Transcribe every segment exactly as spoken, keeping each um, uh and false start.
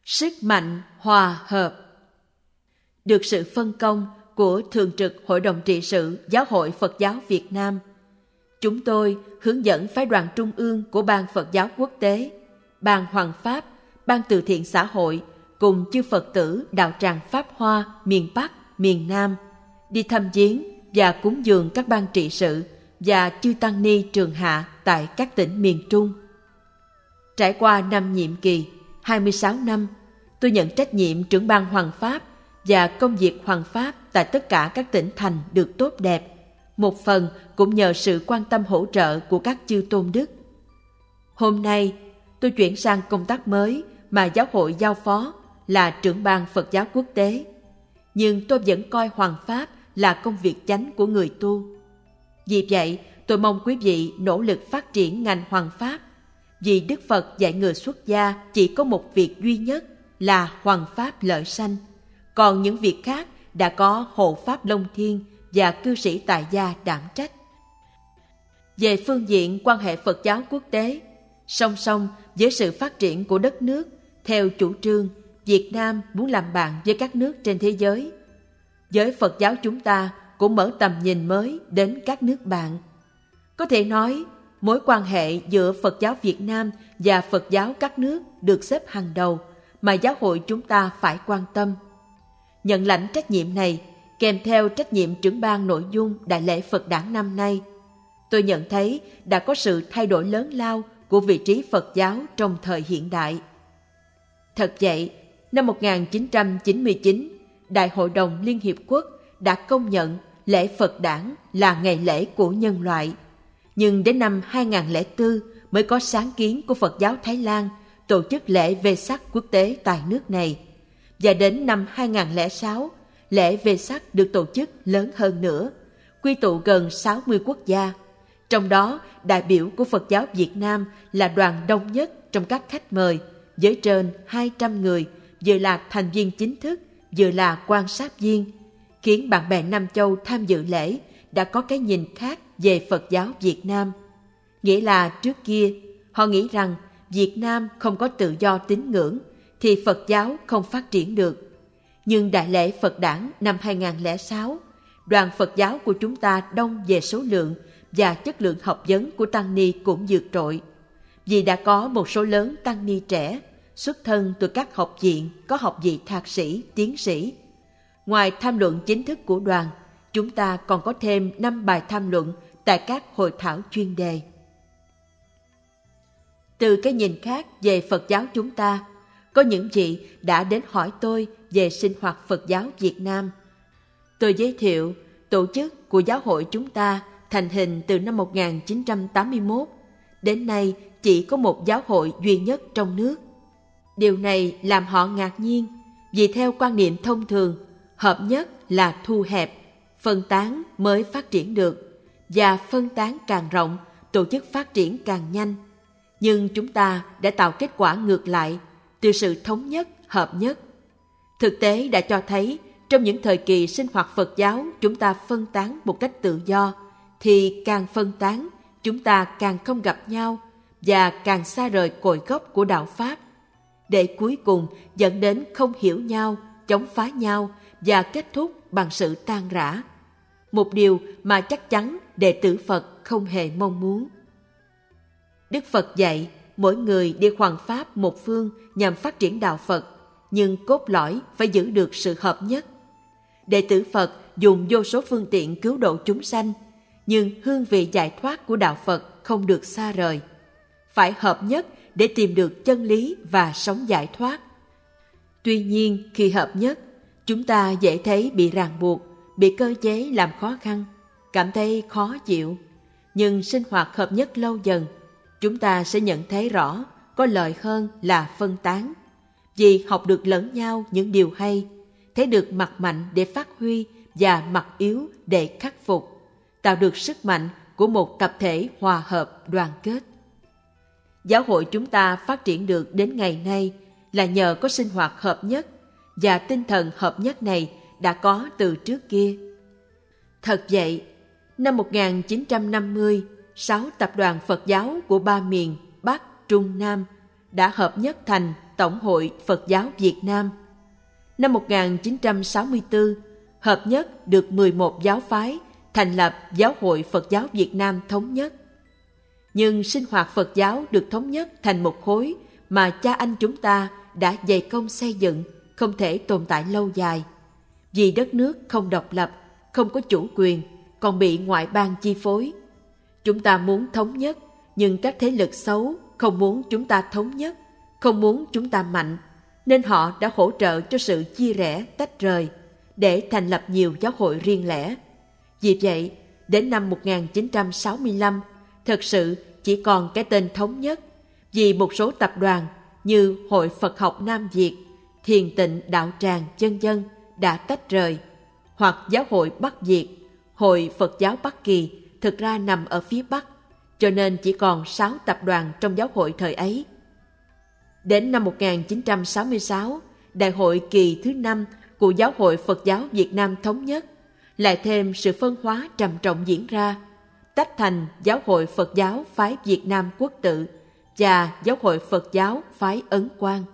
Sức mạnh hòa hợp. Được sự phân công của Thường trực Hội đồng trị sự Giáo hội Phật giáo Việt Nam, chúng tôi hướng dẫn phái đoàn trung ương của Ban Phật giáo Quốc tế, Ban Hoằng Pháp, Ban Từ thiện xã hội cùng chư Phật tử đạo tràng Pháp Hoa miền Bắc, miền Nam đi thăm viếng và cúng dường các ban trị sự và chư tăng ni trường hạ tại các tỉnh miền Trung. Trải qua năm nhiệm kỳ, hai mươi sáu năm, tôi nhận trách nhiệm trưởng ban Hoằng Pháp và công việc Hoằng Pháp tại tất cả các tỉnh thành được tốt đẹp, một phần cũng nhờ sự quan tâm hỗ trợ của các chư tôn đức. Hôm nay, tôi chuyển sang công tác mới mà giáo hội giao phó là trưởng ban Phật giáo Quốc tế. Nhưng tôi vẫn coi Hoằng Pháp là công việc chánh của người tu. Vì vậy, tôi mong quý vị nỗ lực phát triển ngành Hoằng Pháp, vì Đức Phật dạy người xuất gia chỉ có một việc duy nhất là Hoằng Pháp lợi sanh, còn những việc khác đã có Hộ Pháp Long Thiên và cư sĩ tại gia đảm trách. Về phương diện quan hệ Phật giáo quốc tế, song song với sự phát triển của đất nước, theo chủ trương Việt Nam muốn làm bạn với các nước trên thế giới, giới Phật giáo chúng ta cũng mở tầm nhìn mới đến các nước bạn. Có thể nói, mối quan hệ giữa Phật giáo Việt Nam và Phật giáo các nước được xếp hàng đầu mà giáo hội chúng ta phải quan tâm. Nhận lãnh trách nhiệm này, kèm theo trách nhiệm trưởng ban nội dung Đại lễ Phật đản năm nay, tôi nhận thấy đã có sự thay đổi lớn lao của vị trí Phật giáo trong thời hiện đại. Thật vậy, năm một nghìn chín trăm chín mươi chín, Đại hội đồng Liên Hiệp Quốc đã công nhận lễ Phật đản là ngày lễ của nhân loại. Nhưng đến năm hai nghìn không trăm lẻ bốn mới có sáng kiến của Phật giáo Thái Lan tổ chức lễ Vesak quốc tế tại nước này. Và đến năm hai nghìn không trăm lẻ sáu, lễ Vesak được tổ chức lớn hơn nữa, quy tụ gần sáu mươi quốc gia. Trong đó, đại biểu của Phật giáo Việt Nam là đoàn đông nhất trong các khách mời, với trên hai trăm người, vừa là thành viên chính thức, vừa là quan sát viên, khiến bạn bè Nam Châu tham dự lễ đã có cái nhìn khác về Phật giáo Việt Nam. Nghĩa là trước kia, họ nghĩ rằng Việt Nam không có tự do tín ngưỡng, thì Phật giáo không phát triển được. Nhưng Đại lễ Phật đản năm hai nghìn không trăm lẻ sáu, đoàn Phật giáo của chúng ta đông về số lượng và chất lượng học vấn của tăng ni cũng vượt trội. Vì đã có một số lớn tăng ni trẻ, xuất thân từ các học viện có học vị thạc sĩ, tiến sĩ. Ngoài tham luận chính thức của đoàn, chúng ta còn có thêm năm bài tham luận tại các hội thảo chuyên đề. Từ cái nhìn khác về Phật giáo chúng ta, có những vị đã đến hỏi tôi về sinh hoạt Phật giáo Việt Nam. Tôi giới thiệu tổ chức của giáo hội chúng ta thành hình từ năm một nghìn chín trăm tám mươi mốt. Đến nay chỉ có một giáo hội duy nhất trong nước. Điều này làm họ ngạc nhiên, vì theo quan niệm thông thường, hợp nhất là thu hẹp, phân tán mới phát triển được, và phân tán càng rộng, tổ chức phát triển càng nhanh. Nhưng chúng ta đã tạo kết quả ngược lại, từ sự thống nhất, hợp nhất. Thực tế đã cho thấy, trong những thời kỳ sinh hoạt Phật giáo chúng ta phân tán một cách tự do, thì càng phân tán, chúng ta càng không gặp nhau và càng xa rời cội gốc của đạo Pháp, để cuối cùng dẫn đến không hiểu nhau, chống phá nhau và kết thúc bằng sự tan rã. Một điều mà chắc chắn đệ tử Phật không hề mong muốn. Đức Phật dạy mỗi người đi hoằng pháp một phương nhằm phát triển đạo Phật, nhưng cốt lõi phải giữ được sự hợp nhất. Đệ tử Phật dùng vô số phương tiện cứu độ chúng sanh, nhưng hương vị giải thoát của đạo Phật không được xa rời. Phải hợp nhất để tìm được chân lý và sống giải thoát. Tuy nhiên, khi hợp nhất, chúng ta dễ thấy bị ràng buộc, bị cơ chế làm khó khăn, cảm thấy khó chịu. Nhưng sinh hoạt hợp nhất lâu dần, chúng ta sẽ nhận thấy rõ có lợi hơn là phân tán. Vì học được lẫn nhau những điều hay, thấy được mặt mạnh để phát huy và mặt yếu để khắc phục, tạo được sức mạnh của một tập thể hòa hợp đoàn kết. Giáo hội chúng ta phát triển được đến ngày nay là nhờ có sinh hoạt hợp nhất, và tinh thần hợp nhất này đã có từ trước kia. Thật vậy, năm một nghìn chín trăm năm mươi, sáu tập đoàn Phật giáo của ba miền Bắc, Trung, Nam đã hợp nhất thành Tổng hội Phật giáo Việt Nam. Năm một nghìn chín trăm sáu mươi tư, hợp nhất được mười một giáo phái, thành lập Giáo hội Phật giáo Việt Nam Thống nhất. Nhưng sinh hoạt Phật giáo được thống nhất thành một khối mà cha anh chúng ta đã dày công xây dựng, không thể tồn tại lâu dài. Vì đất nước không độc lập, không có chủ quyền, còn bị ngoại bang chi phối. Chúng ta muốn thống nhất, nhưng các thế lực xấu không muốn chúng ta thống nhất, không muốn chúng ta mạnh, nên họ đã hỗ trợ cho sự chia rẽ, tách rời, để thành lập nhiều giáo hội riêng lẻ. Vì vậy, đến năm một nghìn chín trăm sáu mươi lăm, thật sự chỉ còn cái tên thống nhất, vì một số tập đoàn như Hội Phật học Nam Việt, Thiền Tịnh Đạo Tràng, vân vân đã tách rời, hoặc Giáo hội Bắc Việt, Hội Phật giáo Bắc Kỳ thực ra nằm ở phía Bắc, cho nên chỉ còn sáu tập đoàn trong giáo hội thời ấy. Đến năm một nghìn chín trăm sáu mươi sáu, Đại hội kỳ thứ năm của Giáo hội Phật giáo Việt Nam Thống nhất, lại thêm sự phân hóa trầm trọng diễn ra, tách thành Giáo hội Phật giáo phái Việt Nam Quốc tự và Giáo hội Phật giáo phái Ấn Quang.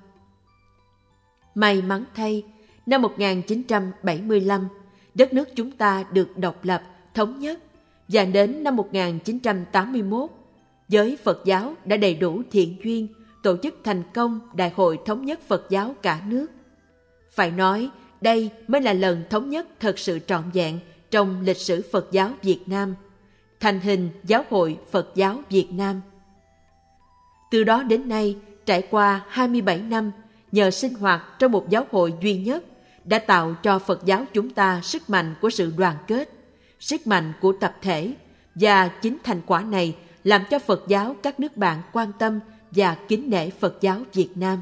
May mắn thay, năm một nghìn chín trăm bảy mươi lăm, đất nước chúng ta được độc lập, thống nhất, và đến năm một nghìn chín trăm tám mươi mốt, giới Phật giáo đã đầy đủ thiện duyên tổ chức thành công Đại hội Thống nhất Phật giáo cả nước. Phải nói, đây mới là lần thống nhất thật sự trọn vẹn trong lịch sử Phật giáo Việt Nam, thành hình Giáo hội Phật giáo Việt Nam. Từ đó đến nay, trải qua hai mươi bảy năm, nhờ sinh hoạt trong một giáo hội duy nhất, đã tạo cho Phật giáo chúng ta sức mạnh của sự đoàn kết, sức mạnh của tập thể, và chính thành quả này làm cho Phật giáo các nước bạn quan tâm và kính nể Phật giáo Việt Nam.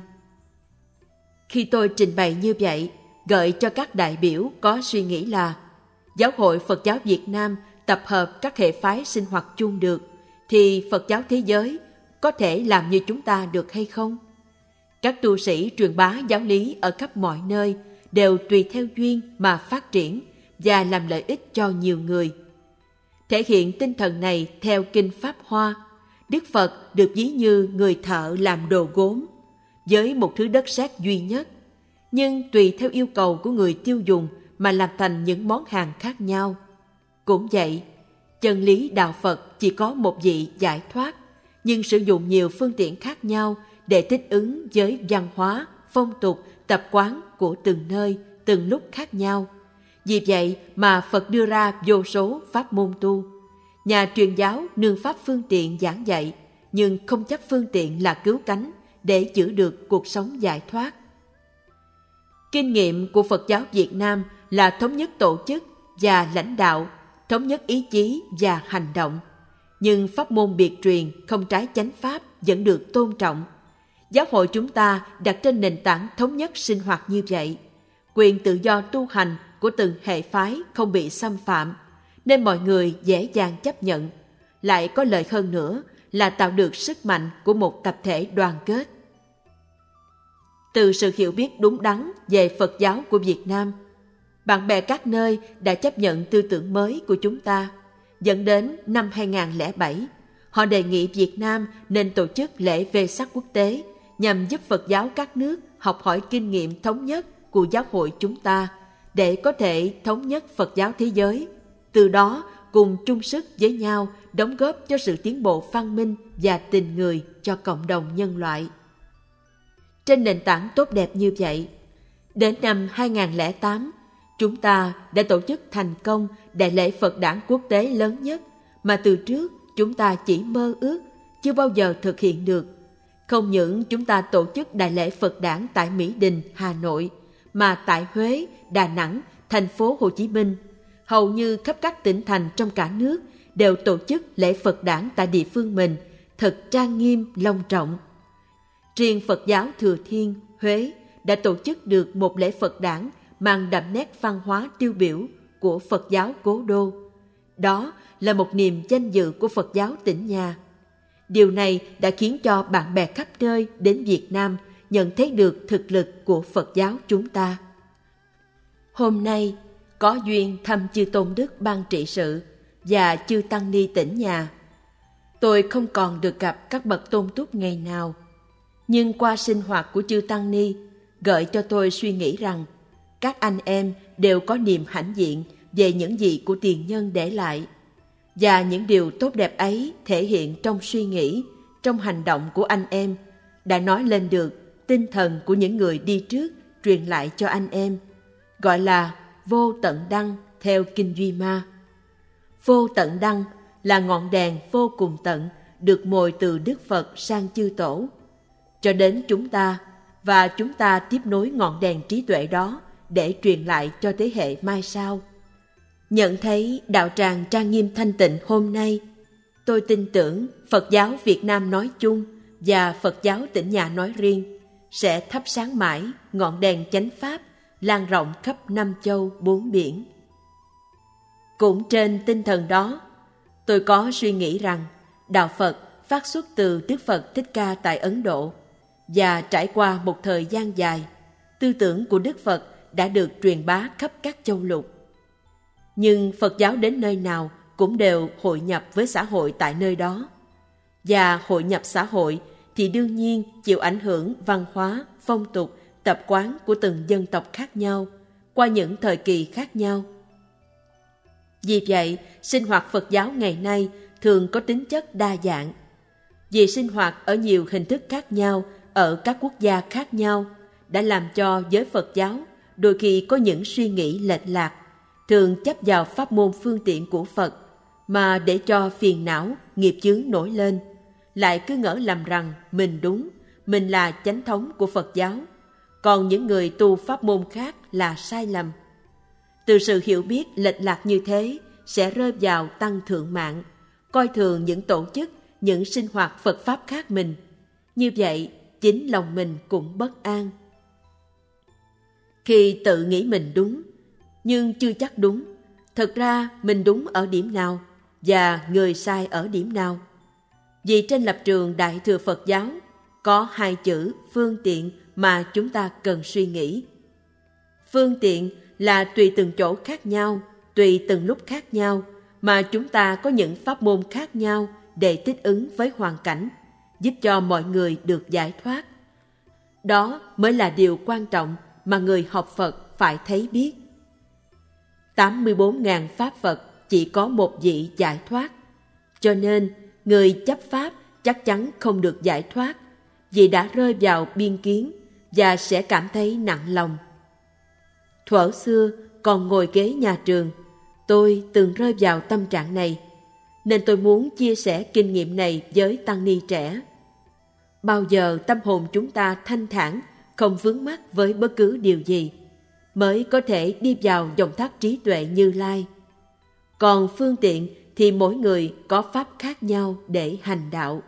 Khi tôi trình bày như vậy, gợi cho các đại biểu có suy nghĩ là Giáo hội Phật giáo Việt Nam tập hợp các hệ phái sinh hoạt chung được, thì Phật giáo thế giới có thể làm như chúng ta được hay không? Các tu sĩ truyền bá giáo lý ở khắp mọi nơi đều tùy theo duyên mà phát triển và làm lợi ích cho nhiều người. Thể hiện tinh thần này theo Kinh Pháp Hoa, Đức Phật được ví như người thợ làm đồ gốm, với một thứ đất sét duy nhất, nhưng tùy theo yêu cầu của người tiêu dùng mà làm thành những món hàng khác nhau. Cũng vậy, chân lý đạo Phật chỉ có một vị giải thoát, nhưng sử dụng nhiều phương tiện khác nhau để thích ứng với văn hóa, phong tục, tập quán của từng nơi, từng lúc khác nhau. Vì vậy mà Phật đưa ra vô số pháp môn tu. Nhà truyền giáo nương pháp phương tiện giảng dạy, nhưng không chấp phương tiện là cứu cánh để giữ được cuộc sống giải thoát. Kinh nghiệm của Phật giáo Việt Nam là thống nhất tổ chức và lãnh đạo, thống nhất ý chí và hành động. Nhưng pháp môn biệt truyền không trái chánh pháp vẫn được tôn trọng. Giáo hội chúng ta đặt trên nền tảng thống nhất sinh hoạt như vậy, quyền tự do tu hành của từng hệ phái không bị xâm phạm, nên mọi người dễ dàng chấp nhận. Lại có lợi hơn nữa là tạo được sức mạnh của một tập thể đoàn kết. Từ sự hiểu biết đúng đắn về Phật giáo của Việt Nam, bạn bè các nơi đã chấp nhận tư tưởng mới của chúng ta. Dẫn đến năm hai không không bảy, họ đề nghị Việt Nam nên tổ chức lễ Vesak quốc tế nhằm giúp Phật giáo các nước học hỏi kinh nghiệm thống nhất của giáo hội chúng ta để có thể thống nhất Phật giáo thế giới. Từ đó cùng chung sức với nhau đóng góp cho sự tiến bộ văn minh và tình người cho cộng đồng nhân loại. Trên nền tảng tốt đẹp như vậy, đến năm hai không không tám, chúng ta đã tổ chức thành công Đại lễ Phật đản quốc tế lớn nhất mà từ trước chúng ta chỉ mơ ước, chưa bao giờ thực hiện được. Không những chúng ta tổ chức Đại lễ Phật đản tại Mỹ Đình, Hà Nội, mà tại Huế, Đà Nẵng, thành phố Hồ Chí Minh, hầu như khắp các tỉnh thành trong cả nước đều tổ chức lễ Phật đản tại địa phương mình, thật trang nghiêm, long trọng. Riêng Phật giáo Thừa Thiên, Huế đã tổ chức được một lễ Phật đản mang đậm nét văn hóa tiêu biểu của Phật giáo Cố Đô. Đó là một niềm danh dự của Phật giáo tỉnh nhà. Điều này đã khiến cho bạn bè khắp nơi đến Việt Nam nhận thấy được thực lực của Phật giáo chúng ta. Hôm nay, có duyên thăm chư Tôn Đức Ban Trị Sự và chư Tăng Ni tỉnh nhà. Tôi không còn được gặp các bậc tôn túc ngày nào. Nhưng qua sinh hoạt của chư Tăng Ni, gợi cho tôi suy nghĩ rằng các anh em đều có niềm hãnh diện về những gì của tiền nhân để lại. Và những điều tốt đẹp ấy thể hiện trong suy nghĩ, trong hành động của anh em, đã nói lên được tinh thần của những người đi trước truyền lại cho anh em, gọi là vô tận đăng theo Kinh Duy Ma. Vô tận đăng là ngọn đèn vô cùng tận được mồi từ Đức Phật sang chư tổ, cho đến chúng ta, và chúng ta tiếp nối ngọn đèn trí tuệ đó để truyền lại cho thế hệ mai sau. Nhận thấy đạo tràng trang nghiêm thanh tịnh hôm nay, tôi tin tưởng Phật giáo Việt Nam nói chung và Phật giáo Tịnh Nhà nói riêng sẽ thắp sáng mãi ngọn đèn chánh pháp lan rộng khắp năm châu bốn biển. Cũng trên tinh thần đó, tôi có suy nghĩ rằng đạo Phật phát xuất từ Đức Phật Thích Ca tại Ấn Độ, và trải qua một thời gian dài, tư tưởng của Đức Phật đã được truyền bá khắp các châu lục. Nhưng Phật giáo đến nơi nào cũng đều hội nhập với xã hội tại nơi đó. Và hội nhập xã hội thì đương nhiên chịu ảnh hưởng văn hóa, phong tục, tập quán của từng dân tộc khác nhau qua những thời kỳ khác nhau. Vì vậy, sinh hoạt Phật giáo ngày nay thường có tính chất đa dạng. Vì sinh hoạt ở nhiều hình thức khác nhau ở các quốc gia khác nhau đã làm cho giới Phật giáo đôi khi có những suy nghĩ lệch lạc, thường chấp vào pháp môn phương tiện của Phật mà để cho phiền não, nghiệp chướng nổi lên, lại cứ ngỡ lầm rằng mình đúng, mình là chánh thống của Phật giáo, còn những người tu pháp môn khác là sai lầm. Từ sự hiểu biết lệch lạc như thế sẽ rơi vào tăng thượng mạng, coi thường những tổ chức, những sinh hoạt Phật pháp khác mình. Như vậy, chính lòng mình cũng bất an. Khi tự nghĩ mình đúng, nhưng chưa chắc đúng, thật ra mình đúng ở điểm nào và người sai ở điểm nào. Vì trên lập trường Đại Thừa Phật giáo có hai chữ phương tiện mà chúng ta cần suy nghĩ. Phương tiện là tùy từng chỗ khác nhau, tùy từng lúc khác nhau mà chúng ta có những pháp môn khác nhau để thích ứng với hoàn cảnh, giúp cho mọi người được giải thoát. Đó mới là điều quan trọng mà người học Phật phải thấy biết. tám mươi bốn nghìn pháp Phật chỉ có một vị giải thoát, cho nên người chấp pháp chắc chắn không được giải thoát vì đã rơi vào biên kiến và sẽ cảm thấy nặng lòng. Thuở xưa còn ngồi ghế nhà trường, tôi từng rơi vào tâm trạng này, nên tôi muốn chia sẻ kinh nghiệm này với tăng ni trẻ. Bao giờ tâm hồn chúng ta thanh thản, không vướng mắc với bất cứ điều gì, mới có thể đi vào dòng thác trí tuệ Như Lai. Còn phương tiện thì mỗi người có pháp khác nhau để hành đạo.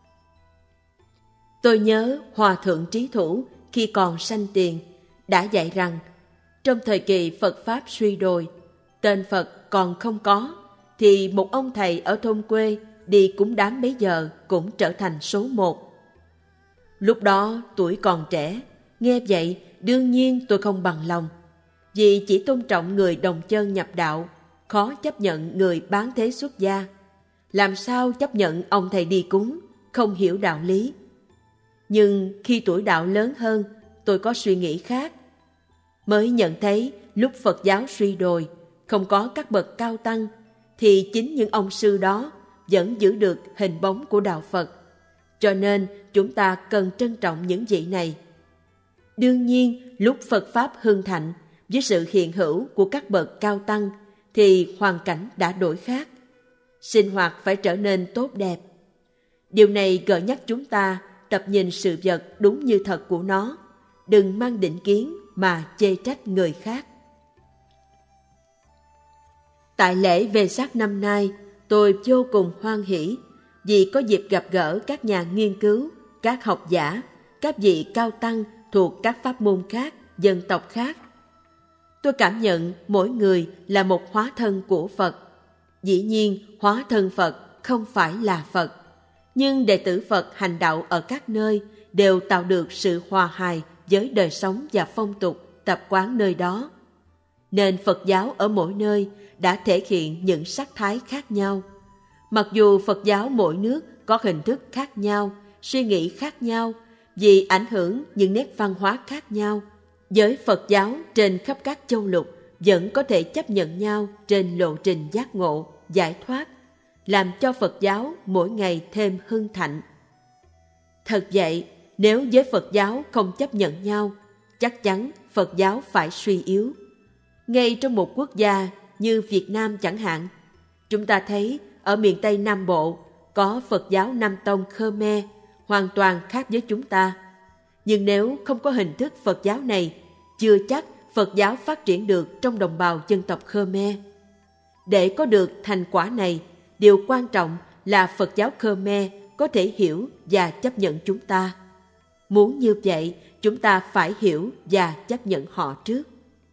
Tôi nhớ Hòa Thượng Trí Thủ khi còn sanh tiền đã dạy rằng trong thời kỳ Phật Pháp suy đồi, tên Phật còn không có, thì một ông thầy ở thôn quê đi cúng đám bấy giờ cũng trở thành số một. Lúc đó tuổi còn trẻ, nghe vậy đương nhiên tôi không bằng lòng, vì chỉ tôn trọng người đồng chân nhập đạo, khó chấp nhận người bán thế xuất gia. Làm sao chấp nhận ông thầy đi cúng, không hiểu đạo lý. Nhưng khi tuổi đạo lớn hơn, tôi có suy nghĩ khác. Mới nhận thấy lúc Phật giáo suy đồi, không có các bậc cao tăng, thì chính những ông sư đó vẫn giữ được hình bóng của đạo Phật. Cho nên chúng ta cần trân trọng những vị này. Đương nhiên, lúc Phật Pháp hưng thịnh, với sự hiện hữu của các bậc cao tăng, thì hoàn cảnh đã đổi khác. Sinh hoạt phải trở nên tốt đẹp. Điều này gợi nhắc chúng ta tập nhìn sự vật đúng như thật của nó, đừng mang định kiến mà chê trách người khác. Tại lễ Vesak năm nay, tôi vô cùng hoan hỷ vì có dịp gặp gỡ các nhà nghiên cứu, các học giả, các vị cao tăng thuộc các pháp môn khác, dân tộc khác. Tôi cảm nhận mỗi người là một hóa thân của Phật. Dĩ nhiên, hóa thân Phật không phải là Phật, nhưng đệ tử Phật hành đạo ở các nơi đều tạo được sự hòa hài với đời sống và phong tục, tập quán nơi đó. Nên Phật giáo ở mỗi nơi đã thể hiện những sắc thái khác nhau. Mặc dù Phật giáo mỗi nước có hình thức khác nhau, suy nghĩ khác nhau, vì ảnh hưởng những nét văn hóa khác nhau, giới Phật giáo trên khắp các châu lục vẫn có thể chấp nhận nhau trên lộ trình giác ngộ, giải thoát, làm cho Phật giáo mỗi ngày thêm hưng thịnh. Thật vậy, nếu giới Phật giáo không chấp nhận nhau, chắc chắn Phật giáo phải suy yếu. Ngay trong một quốc gia như Việt Nam chẳng hạn, chúng ta thấy ở miền Tây Nam Bộ có Phật giáo Nam Tông Khmer hoàn toàn khác với chúng ta. Nhưng nếu không có hình thức Phật giáo này, chưa chắc Phật giáo phát triển được trong đồng bào dân tộc Khmer. Để có được thành quả này, điều quan trọng là Phật giáo Khmer có thể hiểu và chấp nhận chúng ta. Muốn như vậy, chúng ta phải hiểu và chấp nhận họ trước.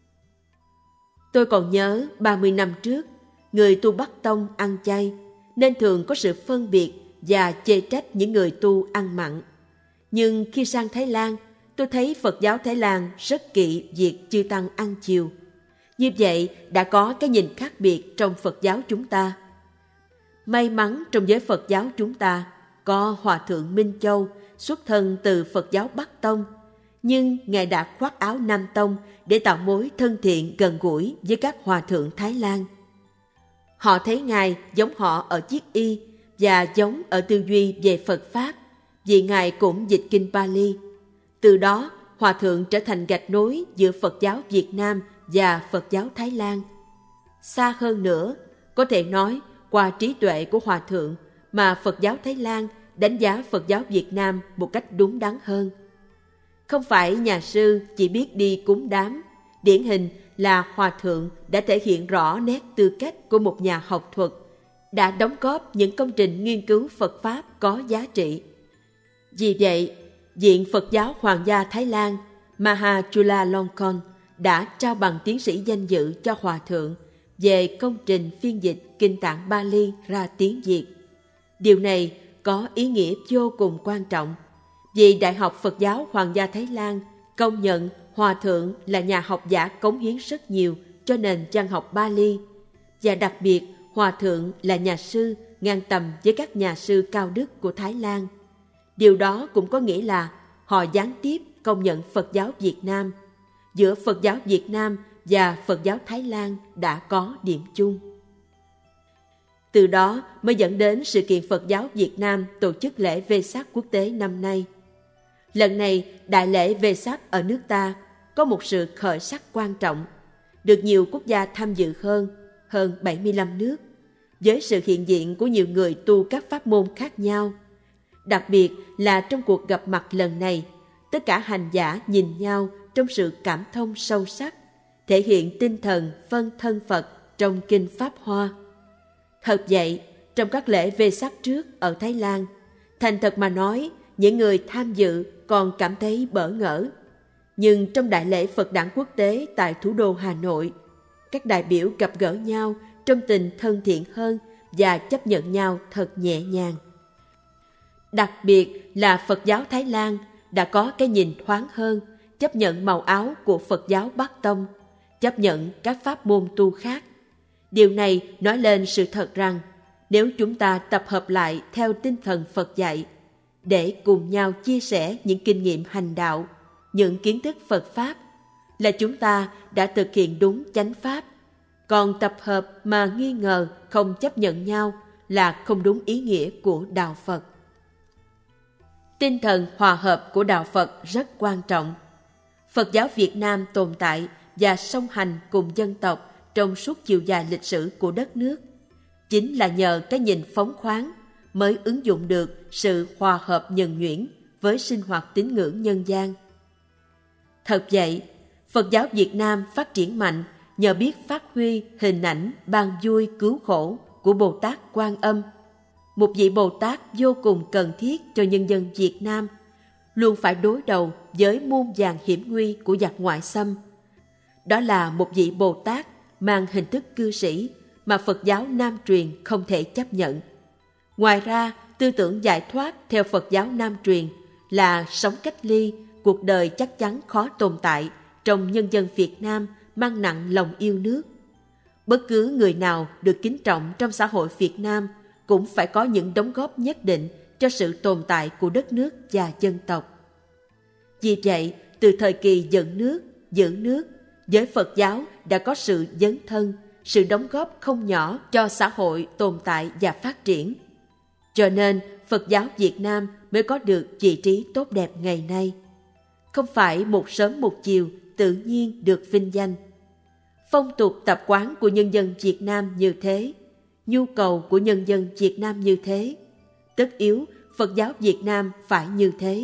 Tôi còn nhớ ba mươi năm trước, người tu Bắc Tông ăn chay, nên thường có sự phân biệt và chê trách những người tu ăn mặn. Nhưng khi sang Thái Lan, tôi thấy Phật giáo Thái Lan rất kỵ việc chư tăng ăn chiều. Như vậy đã có cái nhìn khác biệt trong Phật giáo chúng ta. May mắn trong giới Phật giáo chúng ta có Hòa Thượng Minh Châu xuất thân từ Phật giáo Bắc Tông, nhưng Ngài đã khoác áo Nam Tông để tạo mối thân thiện gần gũi với các Hòa Thượng Thái Lan. Họ thấy Ngài giống họ ở chiết y và giống ở tư duy về Phật Pháp, vì Ngài cũng dịch kinh Pali. Từ đó, Hòa Thượng trở thành gạch nối giữa Phật giáo Việt Nam và Phật giáo Thái Lan. Xa hơn nữa, có thể nói qua trí tuệ của Hòa Thượng mà Phật giáo Thái Lan đánh giá Phật giáo Việt Nam một cách đúng đắn hơn. Không phải nhà sư chỉ biết đi cúng đám, điển hình là Hòa Thượng đã thể hiện rõ nét tư cách của một nhà học thuật, đã đóng góp những công trình nghiên cứu Phật Pháp có giá trị. Vì vậy, Viện Phật giáo Hoàng gia Thái Lan Maha Chulalongkorn đã trao bằng tiến sĩ danh dự cho Hòa Thượng về công trình phiên dịch Kinh Tạng Bali ra tiếng Việt. Điều này có ý nghĩa vô cùng quan trọng, vì Đại học Phật giáo Hoàng gia Thái Lan công nhận Hòa Thượng là nhà học giả cống hiến rất nhiều cho nền văn học Bali, và đặc biệt Hòa Thượng là nhà sư ngang tầm với các nhà sư cao đức của Thái Lan. Điều đó cũng có nghĩa là họ gián tiếp công nhận Phật giáo Việt Nam. Giữa Phật giáo Việt Nam và Phật giáo Thái Lan đã có điểm chung. Từ đó mới dẫn đến sự kiện Phật giáo Việt Nam tổ chức lễ Vesak quốc tế năm nay. Lần này, đại lễ Vesak ở nước ta có một sự khởi sắc quan trọng, được nhiều quốc gia tham dự hơn, hơn bảy mươi lăm nước, với sự hiện diện của nhiều người tu các pháp môn khác nhau. Đặc biệt là trong cuộc gặp mặt lần này, tất cả hành giả nhìn nhau trong sự cảm thông sâu sắc, thể hiện tinh thần phân thân Phật trong Kinh Pháp Hoa. Thật vậy, trong các lễ Vesak trước ở Thái Lan, thành thật mà nói, những người tham dự còn cảm thấy bỡ ngỡ. Nhưng trong đại lễ Phật đản quốc tế tại thủ đô Hà Nội, các đại biểu gặp gỡ nhau trong tình thân thiện hơn và chấp nhận nhau thật nhẹ nhàng. Đặc biệt là Phật giáo Thái Lan đã có cái nhìn thoáng hơn, chấp nhận màu áo của Phật giáo Bắc Tông, chấp nhận các pháp môn tu khác. Điều này nói lên sự thật rằng, nếu chúng ta tập hợp lại theo tinh thần Phật dạy, để cùng nhau chia sẻ những kinh nghiệm hành đạo, những kiến thức Phật Pháp, là chúng ta đã thực hiện đúng chánh Pháp. Còn tập hợp mà nghi ngờ không chấp nhận nhau là không đúng ý nghĩa của Đạo Phật. Tinh thần hòa hợp của Đạo Phật rất quan trọng. Phật giáo Việt Nam tồn tại và song hành cùng dân tộc trong suốt chiều dài lịch sử của đất nước, chính là nhờ cái nhìn phóng khoáng mới ứng dụng được sự hòa hợp nhuần nhuyễn với sinh hoạt tín ngưỡng nhân gian. Thật vậy, Phật giáo Việt Nam phát triển mạnh nhờ biết phát huy hình ảnh ban vui cứu khổ của Bồ Tát Quan Âm, một vị Bồ Tát vô cùng cần thiết cho nhân dân Việt Nam, luôn phải đối đầu với muôn vàn hiểm nguy của giặc ngoại xâm. Đó là một vị Bồ Tát mang hình thức cư sĩ mà Phật giáo Nam truyền không thể chấp nhận. Ngoài ra, tư tưởng giải thoát theo Phật giáo Nam truyền là sống cách ly, cuộc đời chắc chắn khó tồn tại trong nhân dân Việt Nam mang nặng lòng yêu nước. Bất cứ người nào được kính trọng trong xã hội Việt Nam cũng phải có những đóng góp nhất định cho sự tồn tại của đất nước và dân tộc. Vì vậy, từ thời kỳ dựng nước, giữ nước, giới Phật giáo đã có sự dấn thân, sự đóng góp không nhỏ cho xã hội tồn tại và phát triển. Cho nên, Phật giáo Việt Nam mới có được vị trí tốt đẹp ngày nay. Không phải một sớm một chiều tự nhiên được vinh danh. Phong tục tập quán của nhân dân Việt Nam như thế, nhu cầu của nhân dân Việt Nam như thế, tất yếu Phật giáo Việt Nam phải như thế.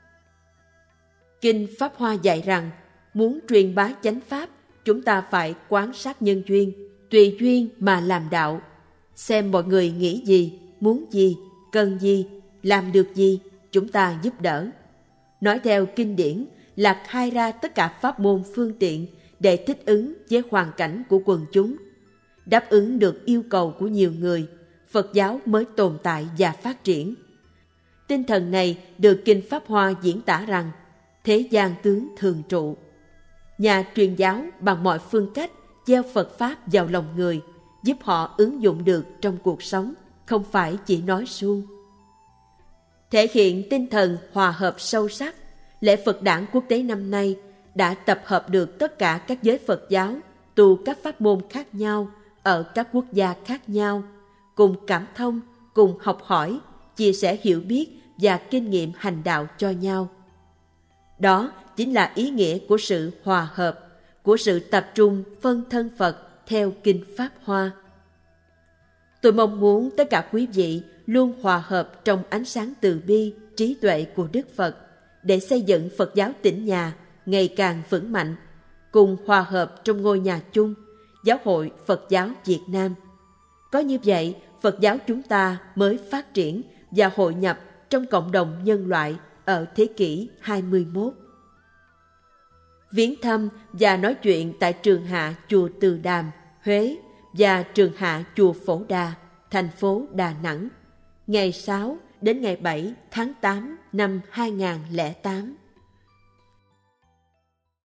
Kinh Pháp Hoa dạy rằng, muốn truyền bá chánh pháp, chúng ta phải quán sát nhân duyên, tùy duyên mà làm đạo. Xem mọi người nghĩ gì, muốn gì, cần gì, làm được gì, chúng ta giúp đỡ. Nói theo kinh điển là khai ra tất cả pháp môn phương tiện để thích ứng với hoàn cảnh của quần chúng. Đáp ứng được yêu cầu của nhiều người, Phật giáo mới tồn tại và phát triển. Tinh thần này được Kinh Pháp Hoa diễn tả rằng, thế gian tướng thường trụ. Nhà truyền giáo bằng mọi phương cách gieo Phật Pháp vào lòng người, giúp họ ứng dụng được trong cuộc sống, không phải chỉ nói suông. Thể hiện tinh thần hòa hợp sâu sắc, lễ Phật đản quốc tế năm nay đã tập hợp được tất cả các giới Phật giáo tu các pháp môn khác nhau ở các quốc gia khác nhau, cùng cảm thông, cùng học hỏi, chia sẻ hiểu biết và kinh nghiệm hành đạo cho nhau. Đó chính là ý nghĩa của sự hòa hợp, của sự tập trung phân thân Phật theo Kinh Pháp Hoa. Tôi mong muốn tất cả quý vị luôn hòa hợp trong ánh sáng từ bi, trí tuệ của Đức Phật để xây dựng Phật giáo Tĩnh Nhà ngày càng vững mạnh, cùng hòa hợp trong ngôi nhà chung, Giáo hội Phật giáo Việt Nam. Có như vậy, Phật giáo chúng ta mới phát triển và hội nhập trong cộng đồng nhân loại ở thế kỷ hai mươi mốt. Viếng thăm và nói chuyện tại trường hạ chùa Từ Đàm, Huế và trường hạ chùa Phổ Đà, thành phố Đà Nẵng, ngày sáu đến ngày bảy tháng tám năm hai nghìn không trăm lẻ tám.